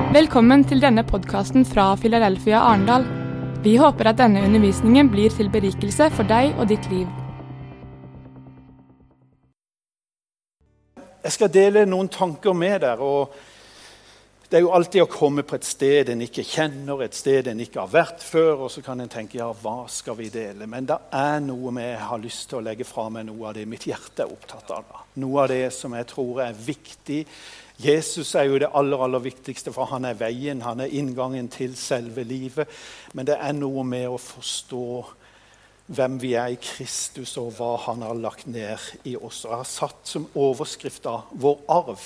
Velkommen til denne podcasten fra Philadelphia Arendal. Vi håper at denne undervisningen blir til berikelse for deg og ditt liv. Jeg skal dele noen tanker med dere, og det er jo alltid å komme på et sted en ikke kjenner, et sted en ikke har vært før, og så kan en tenke, ja, hva skal vi dele? Men det er noe med jeg har lyst til å legge fra meg noe av det mitt hjerte er opptatt av. Noe av det som jeg tror er viktig. Jesus er jo det aller viktigste, for han er veien, han er inngangen til selve livet. Men det er noe med å forstå hvem vi er i Kristus, og hva han har lagt ned i oss. Og jeg har satt som overskrift av vår arv.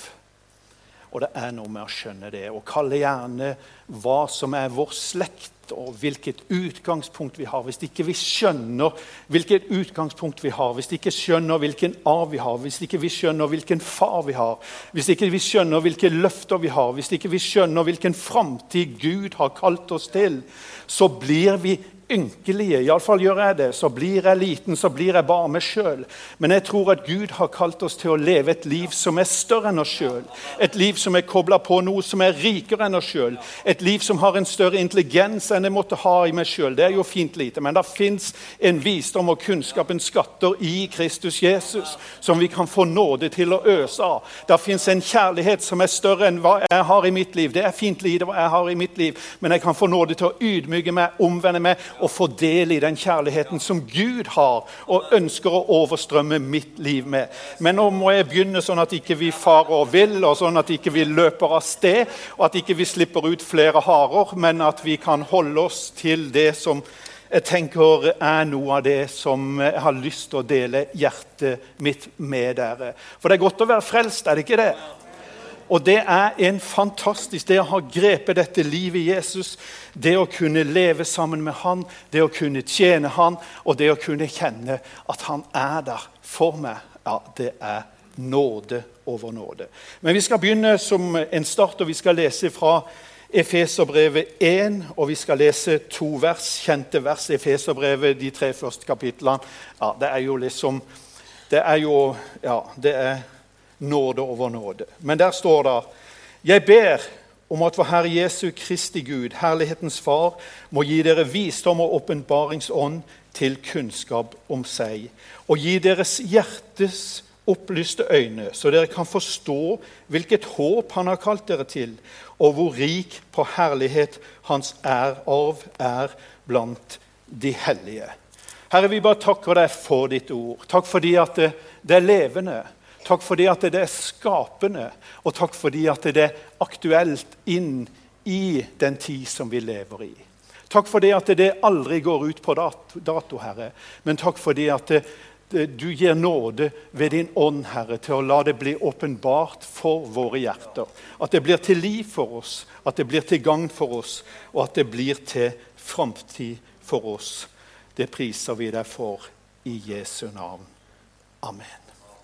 Og det er noe med å skjønne det, og kalle gjerne hva som er vår slekt, og hvilket utgangspunkt vi har. Hvis ikke vi skjønner hvilket utgangspunkt vi har, hvis ikke vi skjønner hvilken arv vi har, hvis ikke vi skjønner hvilken far vi har, hvis ikke vi skjønner hvilke løfter vi har, hvis ikke vi skjønner hvilken fremtid Gud har kalt oss til, så blir vi ynkelige. I alle fall gjør jeg det. Så blir jeg liten, så blir jeg bare meg selv. Men jeg tror at Gud har kalt oss til å leve et liv som er større enn oss selv. Et liv som er koblet på noe som er rikere enn oss selv. Et liv som har en større intelligens enn jeg måtte ha i meg selv. Det er jo fint lite, men det finnes en visdom og kunnskap, en skatter i Kristus Jesus, som vi kan få nåde til å øse av. Det finnes en kjærlighet som er større enn hva jeg har i mitt liv. Det er fint lite hva jeg har i mitt liv, men jeg kan få nåde til å ydmyke meg, omvende meg, og få del i den kjærligheten som Gud har og ønsker å overstrømme mitt liv med. Men nå må jeg begynne sånn at ikke vi farer vill, og sånn at ikke vi løper av sted, og at ikke vi slipper ut flere harer, men at vi kan holde oss til det som jeg tenker er noe av det som jeg har lyst til å dele hjertet mitt med dere. For det er godt å være frelst, er det ikke det? Og det er en fantastisk, det å ha grepet dette livet i Jesus, det å kunne leve sammen med han, det å kunne tjene han, og det å kunne kjenne at han er der for meg. Ja, det er nåde over nåde. Men vi skal begynne som en start, og vi skal lese fra Efeserbrevet 1, og vi skal lese 2 vers, kjente vers, Efeserbrevet, de 3 første kapitlene. Ja, det er jo liksom, det er nåde over nåde. Men der står det, jeg ber om at vår Herre Jesu Kristi Gud, herlighetens far, må gi dere visdom og åpenbaringsånd til kunnskap om seg, og gi deres hjertes opplyste øyne, så dere kan forstå hvilket håp han har kalt dere til, og hvor rik på herlighet hans arv er blant de hellige. Herre, vi bare takker deg for ditt ord. Takk fordi at det er levende. Takk fordi at det er skapende, og takk fordi at det er aktuelt inn i den tid som vi lever i. Takk fordi at det aldri går ut på dato, Herre, men takk fordi at du gir nåde ved din ånd, Herre, til å la det bli åpenbart for våre hjerter. At det blir til liv for oss, at det blir til gagn for oss, og at det blir til fremtid for oss. Det priser vi deg for i Jesu navn. Amen.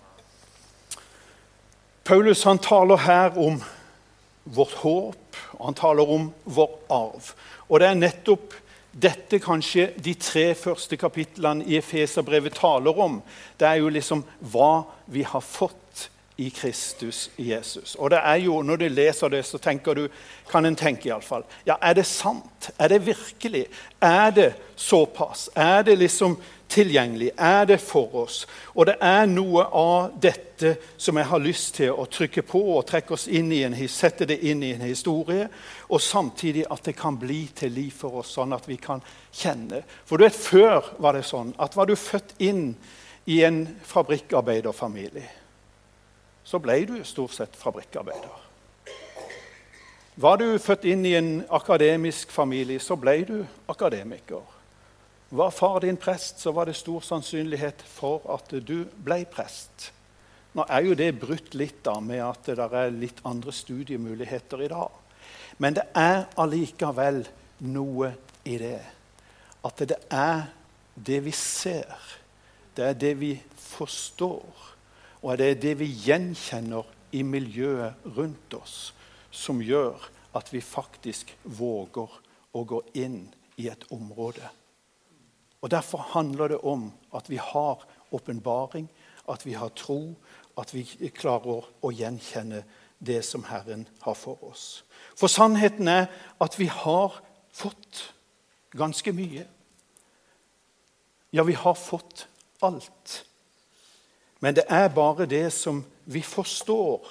Paulus han taler her om vårt håp, og han taler om vår arv. Og det er nettopp dette kanskje de 3 første kapitlene i Efeserbrevet taler om. Det er jo liksom hva vi har fått i Kristus Jesus. Og det er jo, når du leser det, så tenker du, kan en tenke i alle fall, ja, er det sant? Er det virkelig? Er det såpass? Er det liksom tilgjengelig? Er det for oss? Og det er noe av dette som jeg har lyst til å trykke på og trekke oss inn i sette det inn i en historie, og samtidig at det kan bli til liv for oss, sånn at vi kan kjenne. For du vet, før var det sånn at var du født inn i en fabrikkarbeiderfamilie, så ble du stort sett fabrikkarbeider. Var du født inn i en akademisk familie, så ble du akademiker. Var far din prest, så var det stor sannsynlighet for at du ble prest. Nå er jo det brutt litt da, med at det er litt andre studiemuligheter i dag. Men det er allikevel noe i det. At det er det vi ser, det er det vi forstår, og det er det vi gjenkjenner i miljøet rundt oss, som gjør at vi faktisk våger å gå inn i et område. Og derfor handler det om at vi har åpenbaring, at vi har tro, at vi klarer å gjenkjenne det som Herren har for oss. For sannheten at vi har fått ganske mye. Ja, vi har fått alt. Men det bare det som vi forstår.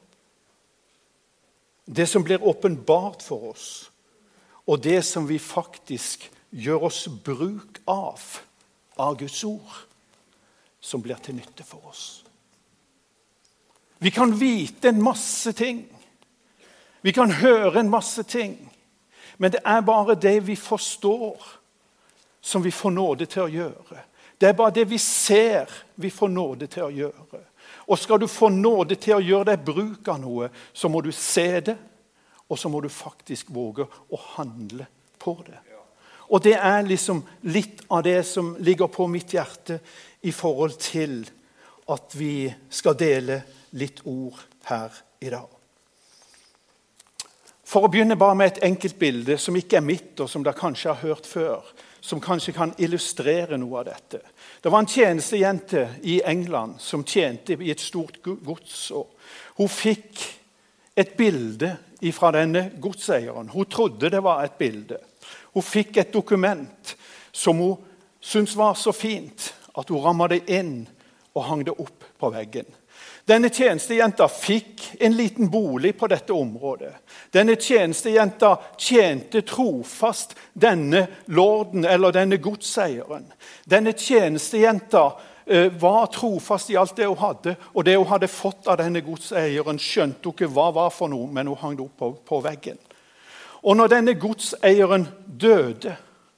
Det som blir åpenbart for oss. Og det som vi faktisk gjør oss bruk av Guds ord, som blir til nytte for oss. Vi kan vite en masse ting. Vi kan høre en masse ting. Men det bare det vi forstår, som vi får nåde til å gjøre. Det bare det vi ser, vi får nåde til å gjøre. Og skal du få nåde til å gjøre deg bruk av noe, så må du se det, og så må du faktisk våge å handle på det. Og det liksom litt av det som ligger på mitt hjerte i forhold til at vi skal dele litt ord her i dag. For å begynne bare med et enkelt bilde som ikke mitt, og som dere kanskje har hørt før, som kanskje kan illustrere noe av dette. Det var en tjenestejente i England som tjente i et stort gods, og hun fikk et bilde fra denne godseieren. Hun trodde det var et bilde. Hun fikk et dokument som hun syntes var så fint at hun rammet det inn og hang det opp på veggen. Denne tjenestejenta fikk en liten bolig på dette området. Denne tjenestejenta tjente trofast denne lorden eller denne godseieren. Denne tjenestejenta var trofast i alt det hun hadde, og det hun hadde fått av denne godseieren skjønte hun ikke hva var for noe, men hun hang det opp på veggen. Og når denne godseieren døde,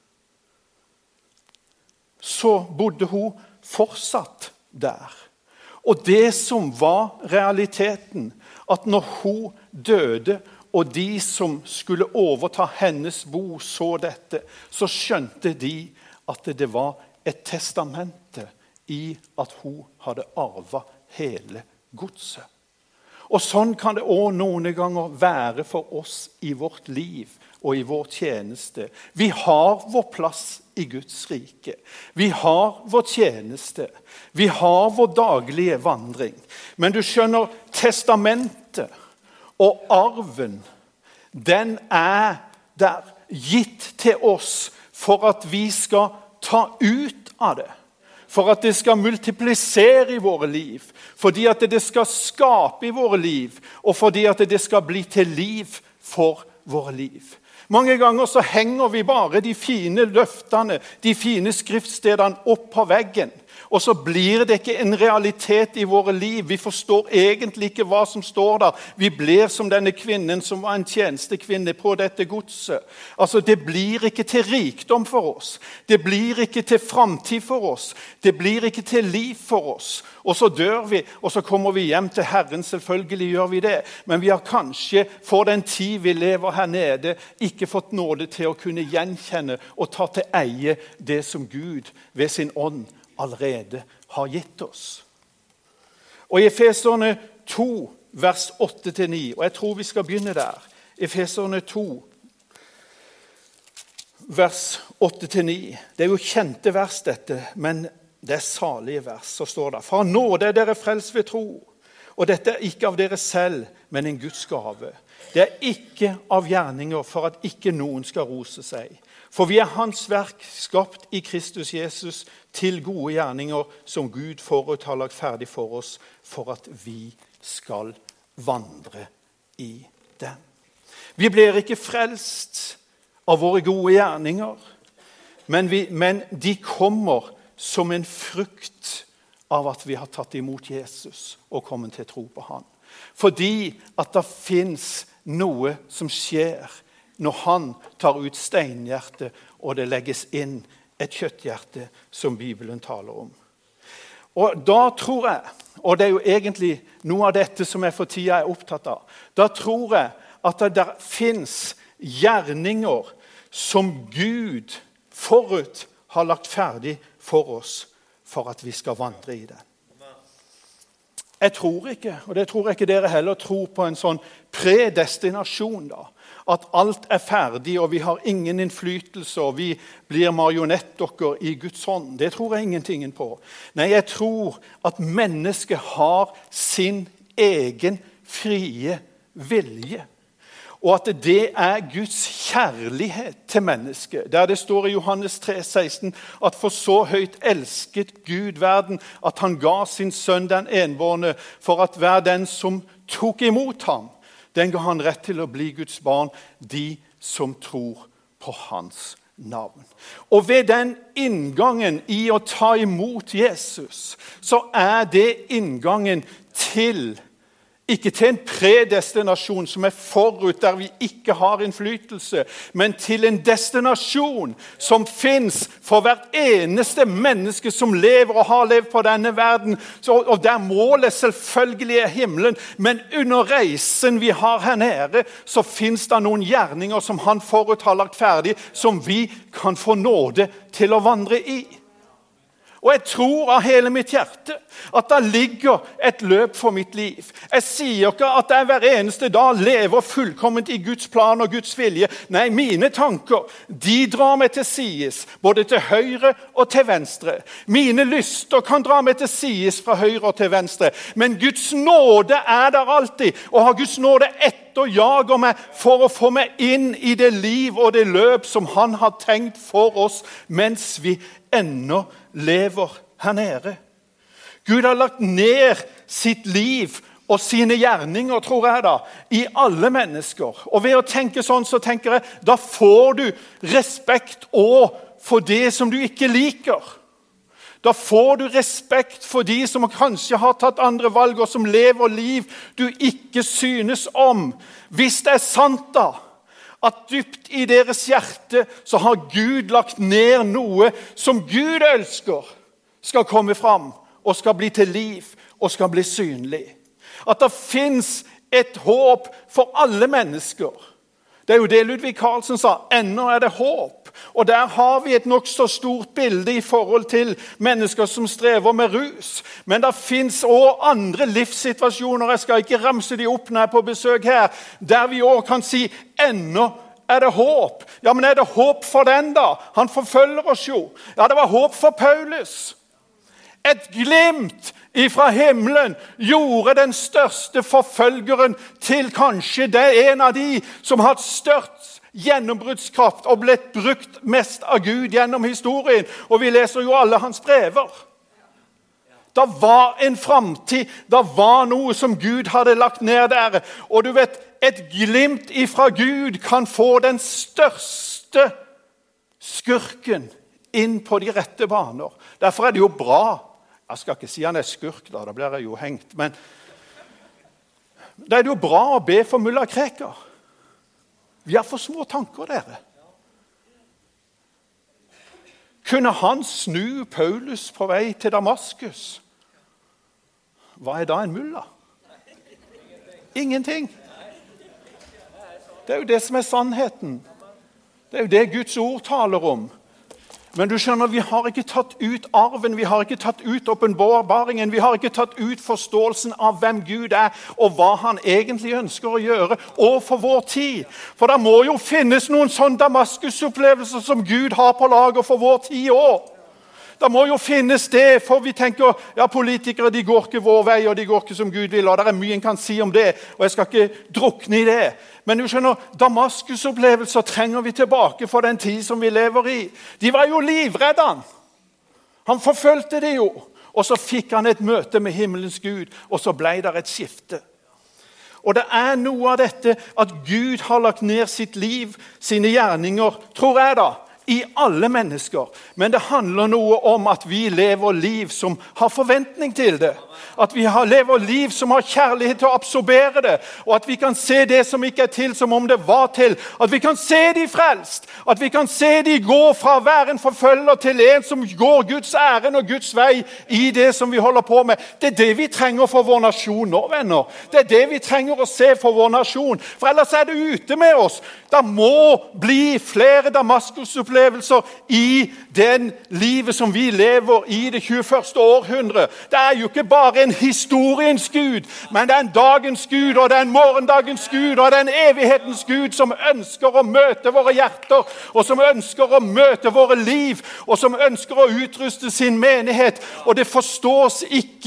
så bodde hun fortsatt der. Og det som var realiteten, at når hun døde, og de som skulle overta hennes bo så dette, så skjønte de at det var et testamente i at hun hadde arvet hele godset. Og sånn kan det også noen ganger være for oss i vårt liv og i vår tjeneste. Vi har vår plass i Guds rike. Vi har vår tjeneste. Vi har vår daglige vandring. Men du skjønner, testamentet og arven, den der gitt til oss for at vi skal ta ut av det. For at det skal multiplisere i våre liv. Fordi at det skal skape i våre liv. Og fordi at det skal bli til liv for våre liv. Mange ganger så henger vi bare de fine løftene, de fine skriftstedene opp på veggen. Og så blir det ikke en realitet i våre liv. Vi forstår egentlig ikke hva som står der. Vi blir som denne kvinnen som var en tjenestekvinne på dette godset. Altså, det blir ikke til rikdom for oss. Det blir ikke til fremtid for oss. Det blir ikke til liv for oss. Og så dør vi, og så kommer vi hjem til Herren. Selvfølgelig gjør vi det. Men vi har kanskje, for den tid vi lever her nede, ikke fått nåde til å kunne gjenkjenne og ta til eie det som Gud ved sin ånd allerede har gitt oss. Og i Efeserne 2, vers 8-9, og jeg tror vi skal begynne der. Efeserne 2, vers 8-9. Det jo kjente vers dette, men det salige vers. Så står det, for nåde dere frelst ved tro, og dette ikke av dere selv, men en Guds gave. Det ikke av gjerninger for at ikke noen skal rose seg. For vi hans verk skapt i Kristus Jesus til gode gjerninger som Gud forut har lagt ferdig for oss, for at vi skal vandre i dem. Vi blir ikke frelst av våre gode gjerninger, men de kommer som en frukt av at vi har tatt imot Jesus og kommet til tro på han. Fordi at det finnes noe som skjer når han tar ut steinhjertet og det legges inn et kjøtthjerte som Bibelen taler om. Og da tror jeg, og det jo egentlig noe av dette som jeg for tida opptatt av, da tror jeg at det der finnes gjerninger som Gud forut har lagt ferdig for oss for at vi skal vandre i det. Jeg tror ikke, og det tror jeg ikke dere heller, tror på en sånn predestinasjon da. At alt ferdig, og vi har ingen innflytelse, og vi blir marionettdokker i Guds hånd. Det tror jeg ingenting på. Nei, jeg tror at mennesket har sin egen frie vilje. Og at det Guds kjærlighet til mennesket. Der det står i Johannes 3,16 at for så høyt elsket Gud verden at han ga sin sønn den enbårne for at hver den som tok imot ham, den ga han rett til å bli Guds barn, de som tror på hans navn. Og ved den inngangen i å ta imot Jesus, så det inngangen til ikke til en predestinasjon som forut der vi ikke har innflytelse, men til en destinasjon som finnes for hvert eneste menneske som lever og har levd på denne verden. Og der målet selvfølgelig himmelen, men under reisen vi har her nede, så finnes det noen gjerninger som han forut har lagt ferdig, som vi kan få nåde til å vandre i. Og jeg tror av hele mitt hjerte at det ligger et løp for mitt liv. Jeg sier ikke at jeg hver eneste dag lever fullkomment i Guds plan og Guds vilje. Nei, mine tanker, de drar meg til sides, både til høyre og til venstre. Mine lyster kan dra meg til sides fra høyre og til venstre. Men Guds nåde der alltid, og har Guds nåde etterjager meg for å få meg inn i det liv og det løp som han har tenkt for oss, mens vi ennå lever her nede. Gud har lagt ned sitt liv og sine gjerninger, tror jeg da, i alle mennesker. Og ved å tenke sånn, så tenker jeg, da får du respekt også for det som du ikke liker. Da får du respekt for de som kanskje har tatt andre valg, og som lever liv du ikke synes om. Hvis det sant da, at dypt i deres hjerte så har Gud lagt ned noe som Gud ønsker skal komme fram og skal bli til liv og skal bli synlig. At det finnes et håp for alle mennesker. Det jo det Ludvig Carlsen sa, ennå det håp. Og der har vi et nok så stort bilde i forhold til mennesker som strever med rus. Men det finnes også andre livssituasjoner, jeg skal ikke ramse de opp når jeg er på besøk her, der vi også kan si, ennå det håp. Ja, men det håp for den da? Han forfølger oss jo. Ja, det var håp for Paulus. Et glimt ifra himmelen gjorde den største forfølgeren til kanskje det en av de som har størst gjennombruddskraft og blitt brukt mest av Gud gjennom historien. Og vi leser jo alle hans brever. Det var en fremtid, det var noe som Gud hadde lagt ned der. Og du vet, et glimt ifra Gud kan få den største skurken inn på de rette baner. Derfor det jo bra. Jeg skal ikke si han skurk, da blir jeg jo hengt. Men det jo bra å be for mulla Krekar. Vi har for små tanker, dere. Kunne han snu Paulus på vei til Damaskus? Hva da en mulla? Ingenting. Det jo det som sannheten. Det jo det Guds ord taler om. Men du skjønner, vi har ikke tatt ut arven, vi har ikke tatt ut åpenbaringen, vi har ikke tatt ut forståelsen av hvem Gud og hva han egentlig ønsker å gjøre, og for vår tid. For det må jo finnes noen sånne Damaskus-opplevelser som Gud har på lager for vår tid også. Det må jo finnes det, for vi tenker, ja, politikere de går ikke vår vei, og de går ikke som Gud vil, og det mye en kan si om det, og jeg skal ikke drukne i det. Men du skjønner, Damaskus-opplevelser trenger vi tilbake for den tid som vi lever i. De var jo livredde han. Han forfølgte det jo, og så fikk han et møte med himmelens Gud, og så ble det et skifte. Og det noe av dette at Gud har lagt ned sitt liv, sine gjerninger, tror jeg da, i alle mennesker. Men det handler noe om at vi lever liv som har forventning til det. At vi lever liv som har kjærlighet til å absorbere det. Og at vi kan se det som ikke til som om det var til. At vi kan se de frelst. At vi kan se de gå fra å være en forfølger til en som går Guds æren og Guds vei i det som vi holder på med. Det det vi trenger for vår nasjon nå, venner. Det det vi trenger å se for vår nasjon. For ellers det ute med oss. Det må bli flere Damaskus-opplevelser i den livet som vi lever i det 21. århundre. Det jo ikke bare en historiens Gud, men det en dagens Gud, og det en morgendagens Gud, og det en evighetens Gud som ønsker å møte våre hjerter, og som ønsker å møte våre liv, og som ønsker å utruste sin menighet. Og det forstås ikke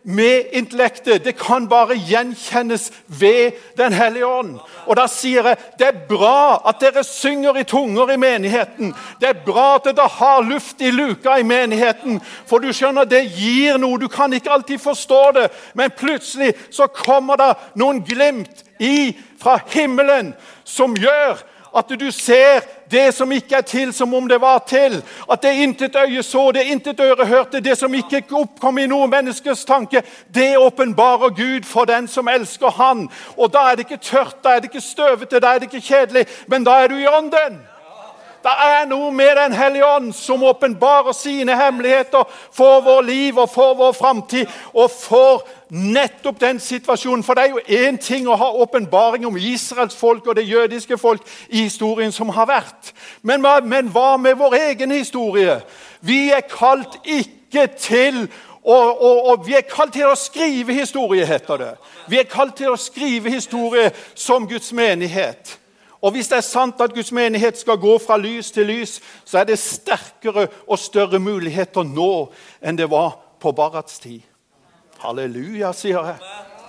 med intellektet. Det kan bare gjenkjennes ved den hellige ånd. Og da sier jeg, det er bra at dere synger i tunger i menigheten. Det er bra at dere har luft i luka i menigheten. For du skjønner, det gir noe. Du kan ikke alltid forstå det. Men plutselig så kommer det noen glimt fra himmelen som gjør at du ser det som ikke er til som om det var til. At det intet øye så, det intet øre hørte, det som ikke oppkom i noen menneskers tanke, det åpenbarer Gud for den som elsker han. Og da er det ikke tørt, da er det ikke støvete, da er det ikke kjedelig, men da er du i ånden. Det er noe med den hellige ånd som åpenbarer sine hemmeligheter for vår liv og for vår fremtid og for nettopp den situasjonen. For det er jo en ting å ha åpenbaring om Israels folk og det jødiske folk i historien som har vært. Men hva med vår egen historie? Vi er kalt ikke til og vi er kalt til å skrive historie, heter det. Vi er kalt til å skrive historie som Guds menighet. Og hvis det er sant at Guds menighet skal gå fra lys til lys, så er det sterkere og større muligheter nå enn det var på Barats tid. Halleluja, sier jeg.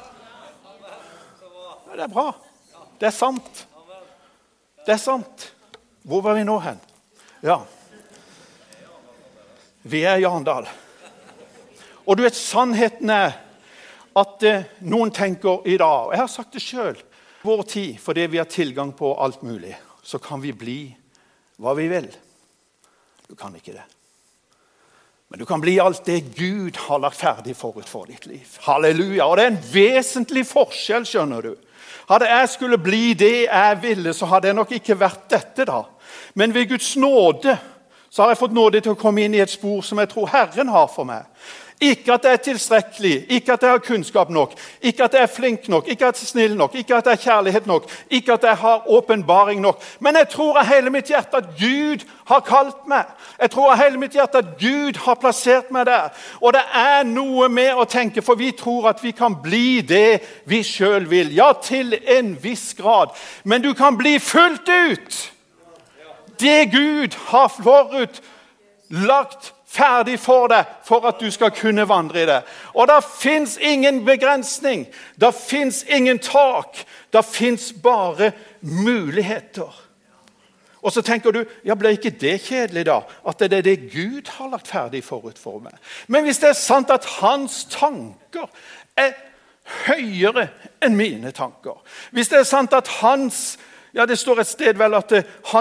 Det er bra. Det er sant. Det er sant. Hvor var vi nå hen? Ja. Vi er i Arendal. Og du vet, sannheten er at noen tenker i dag, og jeg har sagt det selv, vår tid, fordi vi har tilgang på alt mulig, så kan vi bli hva vi vil. Du kan ikke det. Men du kan bli alt det Gud har lagt ferdig forut for ditt liv. Halleluja! Og det er en vesentlig forskjell, skjønner du. Hadde jeg skulle bli det jeg ville, så hadde jeg nok ikke vært dette da. Men ved Guds nåde, så har jeg fått nåde til å komme inn i et spor som jeg tror Herren har for meg. Ikke at jeg er tilstrekkelig, ikke at jeg har kunnskap nok, ikke at jeg er flink nok, ikke at jeg er snill nok, ikke at jeg har kjærlighet nok, ikke at jeg har åpenbaring nok. Men jeg tror av hele mitt hjerte at Gud har kalt meg. Jeg tror av hele mitt hjerte at Gud har plassert meg der. Og det er noe med å tenke, for vi tror at vi kan bli det vi selv vil. Ja, til en viss grad. Men du kan bli fullt ut det Gud har forut lagt ferdig for deg, for at du skal kunne vandre i det. Og det finnes ingen begrensning, det finnes ingen tak, det finnes bare muligheter. Og så tenker du, ja, ble ikke det kjedelig da? At det er det Gud har lagt ferdig forut for meg. Men hvis det er sant at hans tanker er høyere enn mine tanker, hvis det er sant at det står et sted vel at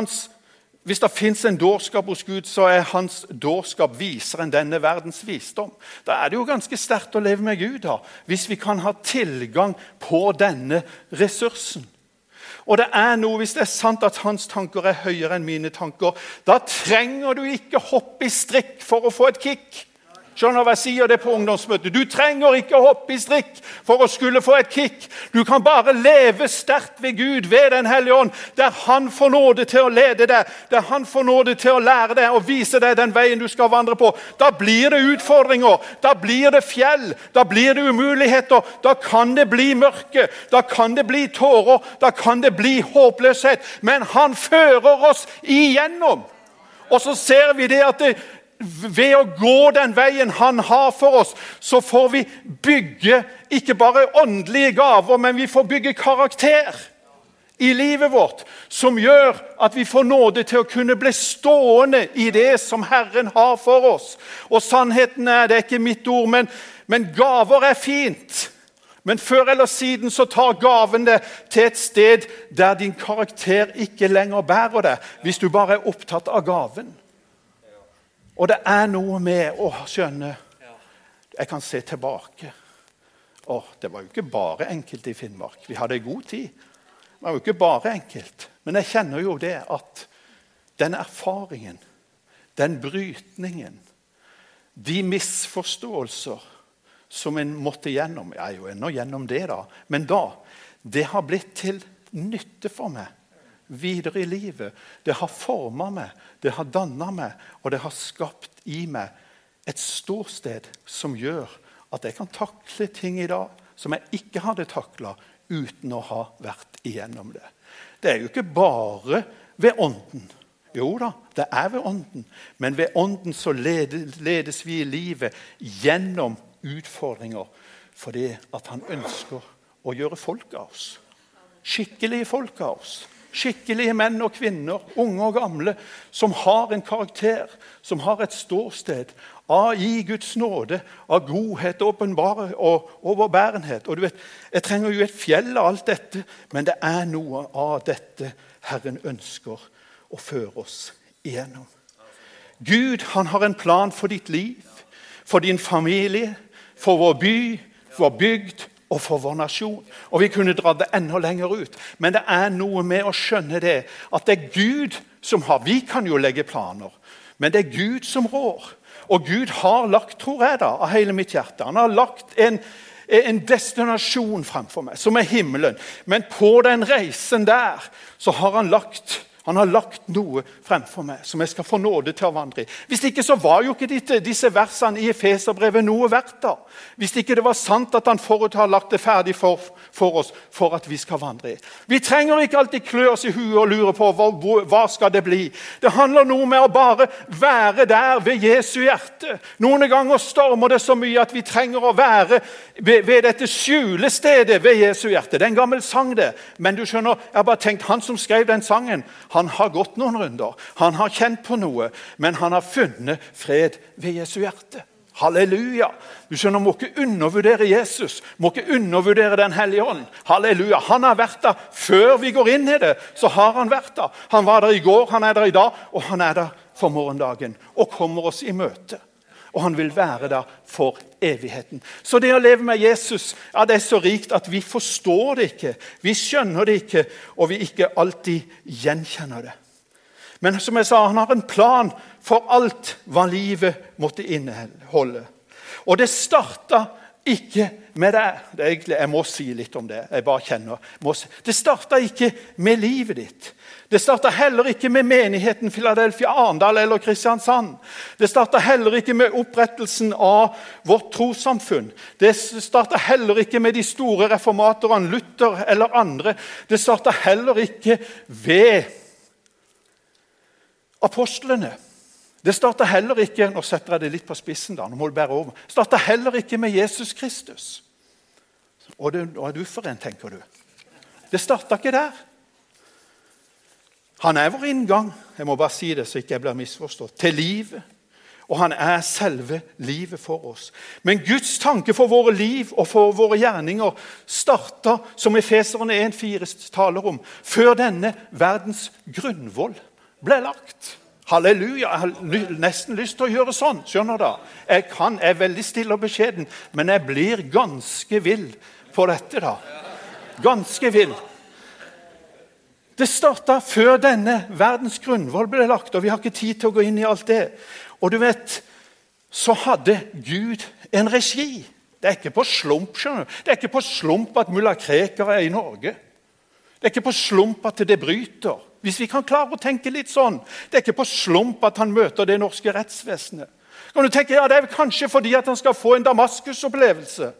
hvis det finnes en dårskap hos Gud, så er hans dårskap visere enn denne verdens visdom. Da er det jo ganske sterkt å leve med Gud da, hvis vi kan ha tilgang på denne ressursen. Og det er noe, hvis det er sant at hans tanker er høyere enn mine tanker, da trenger du ikke hoppe i strikk for å få et kick. Skjønner du hva jeg sier det på ungdomsmøtet? Du trenger ikke hoppe i strikk for å skulle få et kick. Du kan bare leve sterkt ved Gud, ved den hellige ånd, der han får nåde til å lede deg, der han får nåde til å lære deg og vise deg den veien du skal vandre på. Da blir det utfordringer, da blir det fjell, da blir det umuligheter, da kan det bli mørke, da kan det bli tårer, da kan det bli håpløshet, men han fører oss igjennom. Og så ser vi det at ved å gå den veien han har for oss, så får vi bygge ikke bare åndelige gaver, men vi får bygge karakter i livet vårt, som gjør at vi får nåde til å kunne bli stående i det som Herren har for oss. Og sannheten er, det er ikke mitt ord, men gaver er fint. Men før eller siden så tar gaven deg til et sted der din karakter ikke lenger bærer deg, hvis du bare er opptatt av gaven. Og det er noe med å skjønne, jeg kan se tilbake. Det var jo ikke bare enkelt i Finnmark. Vi hadde god tid. Det var jo ikke bare enkelt. Men jeg kjenner jo det at den erfaringen, den brytningen, de misforståelser som en måtte gjennom, jeg er jo ennå gjennom det da, men da, det har blitt til nytte for meg. Videre i livet. Det har formet meg, det har dannet meg, og det har skapt i meg et ståsted som gjør at jeg kan takle ting i dag som jeg ikke hadde taklet uten å ha vært igjennom det. Det er jo ikke bare ved ånden. Jo da, det er ved ånden. Men ved ånden så ledes vi i livet gjennom utfordringer fordi at han ønsker å gjøre folk av oss. Skikkelige folk av oss. Skikkelige menn og kvinner, unge og gamle, som har en karakter, som har et ståsted av i Guds nåde, av godhet og overbærenhet. Og du vet, jeg trenger jo et fjell av alt dette, men det er noe av dette Herren ønsker å føre oss igjennom. Gud, han har en plan for ditt liv, for din familie, for vår by, for bygd og for vår nasjon. Og vi kunne dra det enda lenger ut. Men det er noe med å skjønne det, at det er Gud som har. Vi kan jo legge planer, men det er Gud som rår. Og Gud har lagt, tror jeg da, av hele mitt hjerte, han har lagt en destinasjon fremfor meg, som er himmelen. Men på den reisen der, så har han lagt noe fremfor meg, som jeg skal få nåde til å vandre i. Hvis ikke så var jo ikke disse versene i Efeserbrevet noe verdt da. Hvis ikke det var sant at han forut har lagt det ferdig for oss, for at vi skal vandre i. Vi trenger ikke alltid klø oss i huet og lure på hva skal det bli. Det handler noe med å bare være der ved Jesu hjerte. Noen ganger stormer det så mye at vi trenger å være ved dette skjulestedet ved Jesu hjerte. Det er en gammel sang det, men du skjønner, jeg har bare tenkt, han som skrev den sangen, han har gått noen runder, han har kjent på noe, men han har funnet fred ved Jesu hjerte. Halleluja! Du skjønner, må ikke undervurdere Jesus, må ikke undervurdere den hellige ånd. Halleluja! Han har vært der før vi går inn i det, så har han vært der. Han var der i går, han er der i dag, og han er der for morgendagen, og kommer oss i møte. Og han vil være der for evigheten. Så det å leve med Jesus, ja, det er så rikt at vi forstår det ikke, vi skjønner det ikke, og vi ikke alltid gjenkjenner det. Men som jeg sa, han har en plan for alt hva livet måtte inneholde. Og det startet ikke med det. Jeg må si litt om det, jeg bare kjenner. Det startet ikke med livet ditt. Det startet heller ikke med menigheten Philadelphia, Arendal eller Kristiansand. Det startet heller ikke med opprettelsen av vårt trossamfunn. Det startet heller ikke med de store reformatorene, Luther eller andre. Det startet heller ikke ved apostlene. Det startet heller ikke, nå setter jeg det litt på spissen da, nå må du bære over. Det startet heller ikke med Jesus Kristus. Og hva er du for en, tenker du? Det startet ikke der. Han er vår inngang, jeg må bare si det så ikke jeg blir misforstått, til livet. Og han er selve livet for oss. Men Guds tanke for våre liv og for våre gjerninger startet, som Efeserne 1,4 taler om, før denne verdens grunnvoll ble lagt. Halleluja, jeg har nesten lyst til å gjøre sånn, skjønner du da? Jeg er veldig stille og beskjeden, men jeg blir ganske vill på dette da. Ganske vill. Det startet før denne verdens grunnvoll ble lagt, og vi har ikke tid til å gå inn i alt det. Og du vet, så hadde Gud en regi. Det er ikke på slump, skjønner du. Det er ikke på slump at mulla Krekar er i Norge. Det er ikke på slump at det bryter. Hvis vi kan klare å tenke litt sånn. Det er ikke på slump at han møter det norske rettsvesenet. Kan du tenke, ja, det er kanskje fordi at han skal få en Damaskus-opplevelse.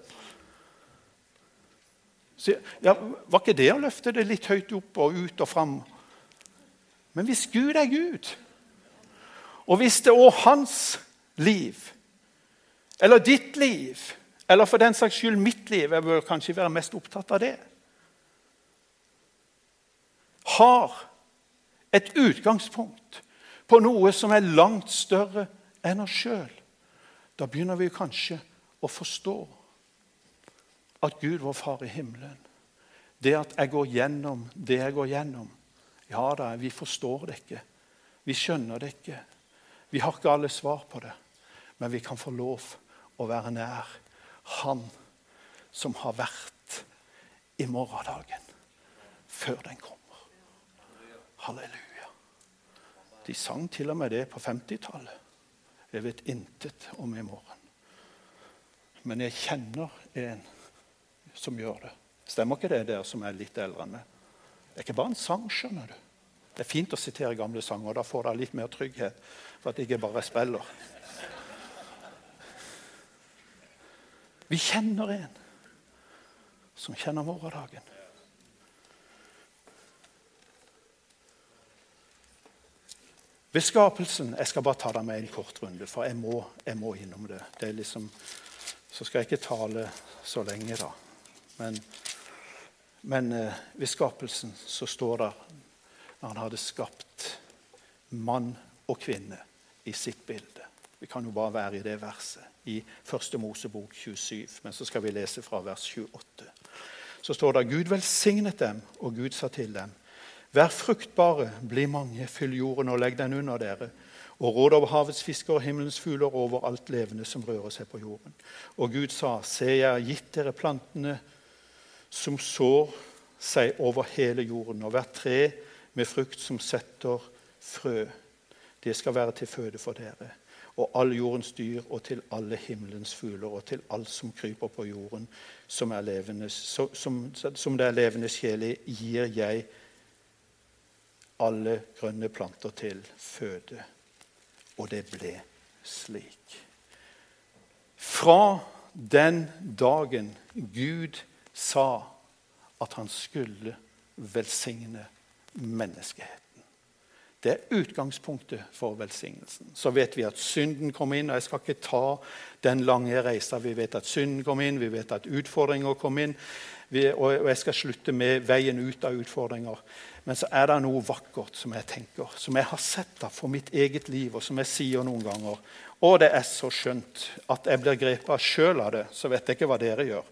Ja, var ikke det å løfte det litt høyt opp og ut og frem? Men hvis Gud er Gud, og hvis det er hans liv, eller ditt liv, eller for den saks skyld mitt liv, jeg bør kanskje være mest opptatt av det, har et utgangspunkt på noe som er langt større enn oss selv, da begynner vi kanskje å forstå at Gud, vår far i himmelen, det at jeg går gjennom det jeg går gjennom, ja da, vi forstår det ikke, vi skjønner det ikke, vi har ikke alle svar på det, men vi kan få lov å være nær han som har vært i morgendagen før den kommer. Halleluja. De sang til og med det på 50-tallet. Jeg vet intet om i morgen. Men jeg kjenner en som gjør det. Stemmer ikke det der som er litt eldre enn meg? Det er ikke bare en sang, skjønner du. Det er fint å sitere gamle sanger, og da får du litt mer trygghet for at det ikke bare spiller. Vi kjenner en som kjenner morgendagen. Ved skapelsen, jeg skal bare ta deg med en kort runde, for jeg må innom det. Det er liksom Så skal jeg ikke tale så lenge da. Men ved skapelsen så står det når han hadde skapt mann og kvinne i sitt bilde. Vi kan jo bare være i det verset i 1. Mosebok 27, men så skal vi lese fra vers 28. Så står det: Gud velsignet dem, og Gud sa til dem: Vær fruktbare, bli mange, fyll jorden og legg den under dere, og råd over havets fisker og himmelens fugler over alt levende som rører seg på jorden. Og Gud sa: Se, jeg har gitt dere plantene som sår seg over hele jorden, og hvert tre med frukt som setter frø. Det skal være til føde for dere, og all jordens dyr, og til alle himmelens fugler, og til alt som kryper på jorden, som det er levende sjel i, gir jeg alle grønne planter til føde. Og det ble slik. Fra den dagen Gud sa at han skulle velsigne menneskeheten. Det er utgangspunktet for velsignelsen. Så vet vi at synden kom inn, og jeg skal ikke ta den lange reisen. Vi vet at synden kom inn, vi vet at utfordringer kom inn, og jeg skal slutte med veien ut av utfordringer. Men så er det noe vakkert som jeg tenker, som jeg har sett da for mitt eget liv, og som jeg sier noen ganger. Og det er så skjønt at jeg blir grepet selv av det, så vet jeg ikke hva dere gjør.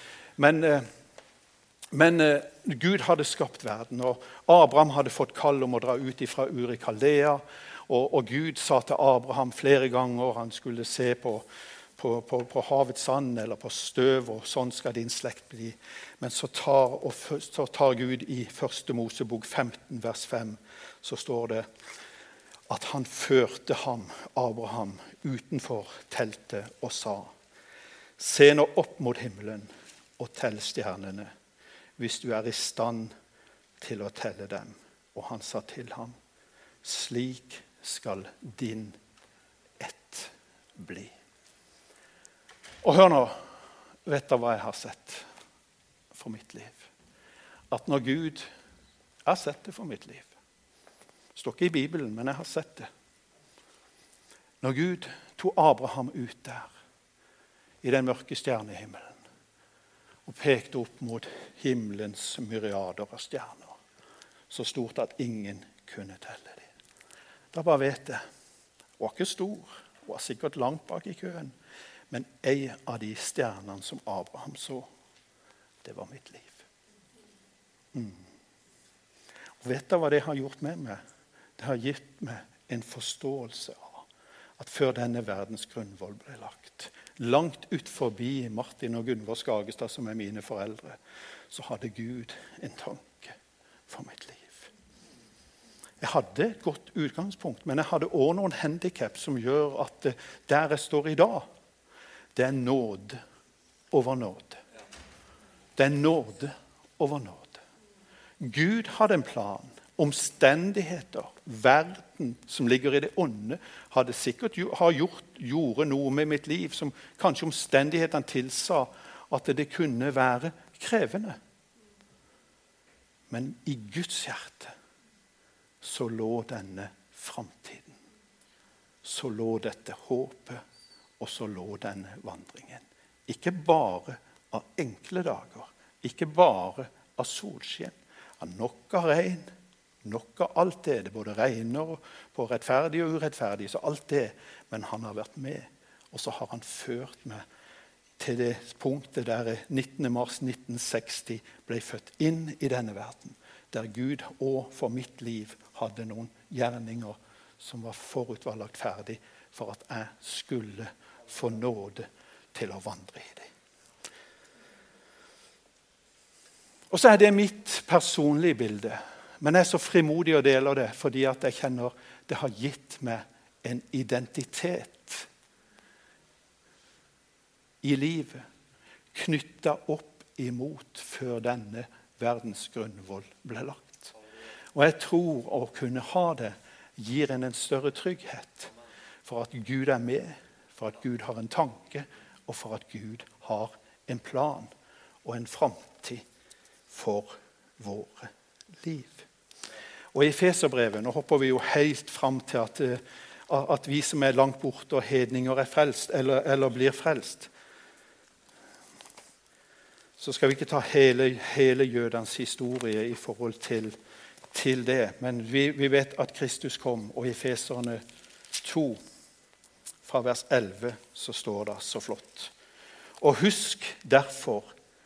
Men Gud hadde skapt verden, og Abraham hadde fått kall om å dra ut fra Ur i Kaldea, og Gud sa til Abraham flere ganger han skulle se på havets sand eller på støv, og sånn skal din slekt bli. Men så tar Gud i 1. Mosebok 15, vers 5, så står det at han førte Abraham, utenfor teltet og sa: Se nå opp mot himmelen og tell stjernene, hvis du er i stand til å telle dem. Og han sa til ham: Slik skal din ett bli. Og hør nå, vet du hva jeg har sett for mitt liv? At når Gud, jeg har sett det for mitt liv. Det står ikke i Bibelen, men jeg har sett det. Når Gud tok Abraham ut der, i den mørke stjernehimmelen, og pekte opp mot himmelens myriader av stjerner, så stort at ingen kunne telle dem. Da bare vet jeg, hun var ikke stor, hun var sikkert langt bak i køen, men en av de stjernene som Abraham så, det var mitt liv. Og vet du hva det har gjort med meg? Det har gitt meg en forståelse av at før denne verdens grunnvoll ble lagt, langt ut forbi Martin og Gunvor Skagestad, som er mine foreldre, så hadde Gud en tanke for mitt liv. Jeg hadde et godt utgangspunkt, men jeg hadde også noen handicap som gjør at der jeg står i dag, det er nåde over nåde. Det er nåde over nåde. Gud hadde en plan. Omstendigheter, verden som ligger i det onde, hadde sikkert gjorde noe med mitt liv som kanskje omstendighetene tilsa at det kunne være krevende. Men i Guds hjerte så lå denne framtiden. Så lå dette håpet, og så lå denne vandringen. Ikke bare av enkle dager, ikke bare av solskinn, av nok av regn, nok av alt det. Det både regner på rettferdig og urettferdig, så alt det. Men han har vært med, og så har han ført meg til det punktet der 19. mars 1960 ble født inn i denne verden, der Gud og for mitt liv hadde noen gjerninger som var forutvalgt ferdig for at jeg skulle få nåde til å vandre i det. Og så er det mitt personlige bilde. Men jeg er så frimodig å dele det, fordi at jeg kjenner det har gitt meg en identitet i livet, knyttet opp imot før denne verdens grunnvoll ble lagt. Og jeg tror å kunne ha det gir en større trygghet for at Gud er med, for at Gud har en tanke, og for at Gud har en plan og en framtid for våre liv. Og i Efeserbrevet, nå hopper vi jo helt fram til at vi som er langt borte og hedninger er frelst, eller blir frelst, Så skal vi ikke ta hele jødens historie i forhold til det. Men vi vet at Kristus kom, og i Efeserne 2, fra vers 11, så står det så flott. Og husk derfor,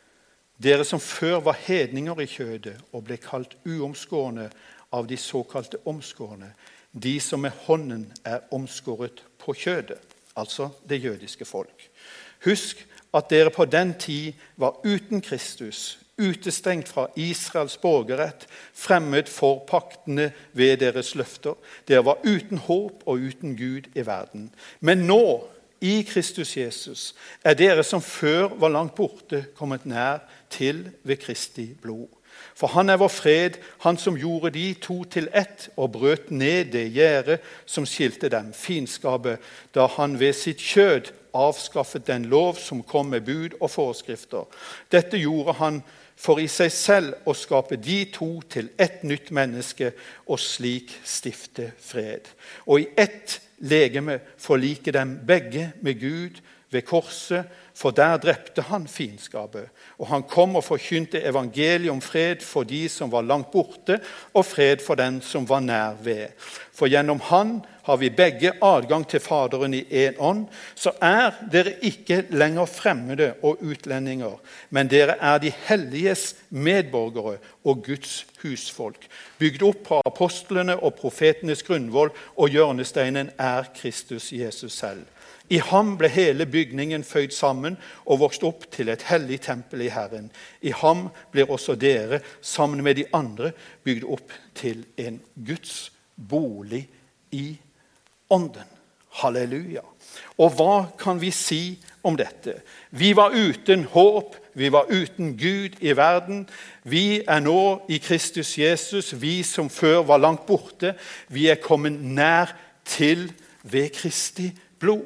dere som før var hedninger i kjødet og ble kalt uomskårne av de såkalte omskårne, de som med hånden omskåret på kjødet, altså det jødiske folk. Husk at dere på den tid var uten Kristus, utestengt fra Israels borgerrett, fremmed for paktene ved deres løfter. Dere var uten håp og uten Gud i verden. Men nå, i Kristus Jesus, dere som før var langt borte, kommet nær til ved Kristi blod. For han vår fred, han som gjorde de to til ett og brøt ned det gjerde som skilte dem, fiendskapet, da han ved sitt kjød avskaffet den lov som kom med bud og forskrifter. Dette gjorde han for i seg selv å skape de to til ett nytt menneske og slik stifte fred. Og i ett legeme forlike dem begge med Gud ved korset, for der drepte han fiendskapet. Og han kom og forkynte evangeliet om fred for de som var langt borte, og fred for den som var nær ved. For gjennom han har vi begge adgang til Faderen i en ånd, så dere ikke lenger fremmede og utlendinger, men dere de helliges medborgere og Guds husfolk, bygd opp på apostlene og profetenes grunnvoll, og hjørnesteinen Kristus Jesus selv. I ham ble hele bygningen føyd sammen og vokst opp til et hellig tempel i Herren. I ham blir også dere, sammen med de andre, bygd opp til en Guds bolig i ånden. Halleluja. Og hva kan vi si om dette? Vi var uten håp, vi var uten Gud i verden. Vi nå i Kristus Jesus, vi som før var langt borte. Vi kommet nær til ved Kristi blod.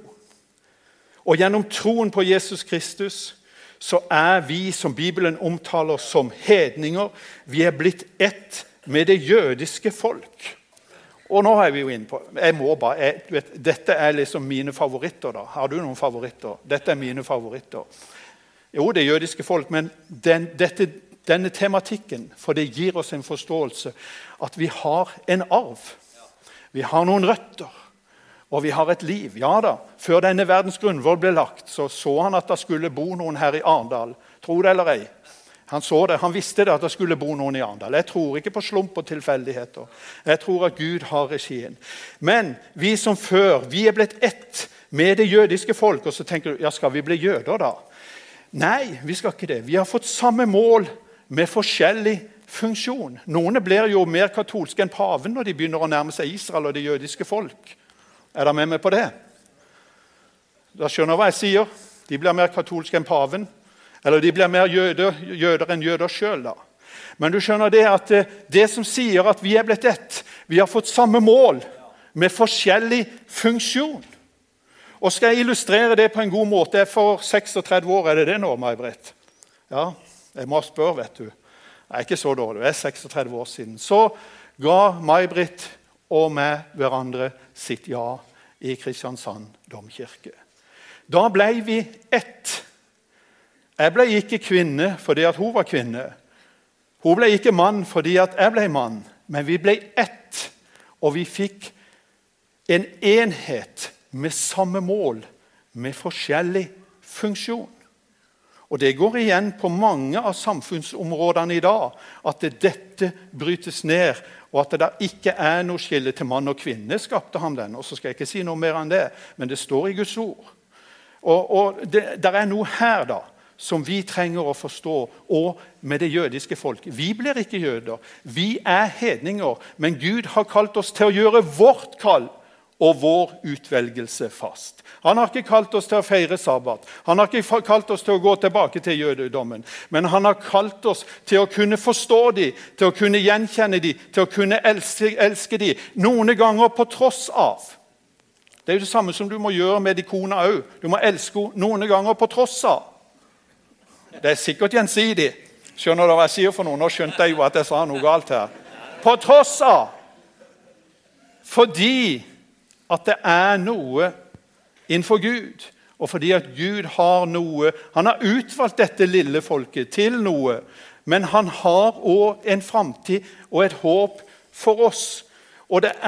Og gjennom troen på Jesus Kristus, så vi, som Bibelen omtaler som hedninger, vi blitt ett med det jødiske folk. Og nå vi jo inne på, dette liksom mine favoritter da. Har du noen favoritter? Dette mine favoritter. Jo, det jødiske folk, men denne tematikken, for det gir oss en forståelse at vi har en arv. Vi har noen røtter. Og vi har et liv. Ja da, før denne verdens grunnvoll ble lagt, så han at det skulle bo noen her i Arendal. Tror det eller ei? Han så det, han visste det at det skulle bo noen i Arendal. Jeg tror ikke på slump og tilfeldigheter. Jeg tror at Gud har regien. Men vi som før, vi blitt ett med det jødiske folk, og så tenker du, ja, skal vi bli jøder da? Nei, vi skal ikke det. Vi har fått samme mål med forskjellig funksjon. Noen blir jo mer katolske enn paven når de begynner å nærme seg Israel og det jødiske folk. Dere med meg på det? Da skjønner hva jeg sier. De blir mer katolske enn paven. Eller de blir mer jøder enn jøder selv da. Men du skjønner det at det som sier at vi blitt ett, vi har fått samme mål med forskjellig funksjon. Og skal jeg illustrere det på en god måte, for 36 år det nå, May-Britt? Ja, jeg må spørre, vet du. Jeg ikke så dårlig, 36 år siden. Så ga May-Britt og med hverandre sitt ja i Kristiansand domkirke. Da ble vi ett. Jeg ble ikke kvinne fordi at hun var kvinne. Hun ble ikke mann fordi at jeg ble mann. Men vi ble ett, og vi fikk en enhet med samme mål, med forskjellig funksjon. Og det går igjen på mange av samfunnsområdene i dag, at dette brytes ned, og at det ikke noe skille til mann og kvinne skapte han den. Og så skal jeg ikke si noe mer enn det, men det står i Guds ord. Og det noe her da, som vi trenger å forstå, og med det jødiske folk. Vi blir ikke jøder, vi hedninger, men Gud har kalt oss til å gjøre vårt kall, og vår utvelgelse fast. Han har ikke kalt oss til å feire sabbat. Han har ikke kalt oss til å gå tilbake til jødedommen. Men han har kalt oss til å kunne forstå dem, til å kunne gjenkjenne dem, til å kunne elske dem, noen ganger på tross av. Det jo det samme som du må gjøre med de kona også. Du må elske noen ganger på tross av. Det sikkert gjensidig. Skjønner du hva jeg sier for noe? Nå skjønte jeg jo at jeg sa noe galt her. På tross av. Fordi at det noe innenfor Gud, Og fordi at Gud har noe, han har utvalgt dette lille folket til noe, men han har også en fremtid og et håp for oss. Og det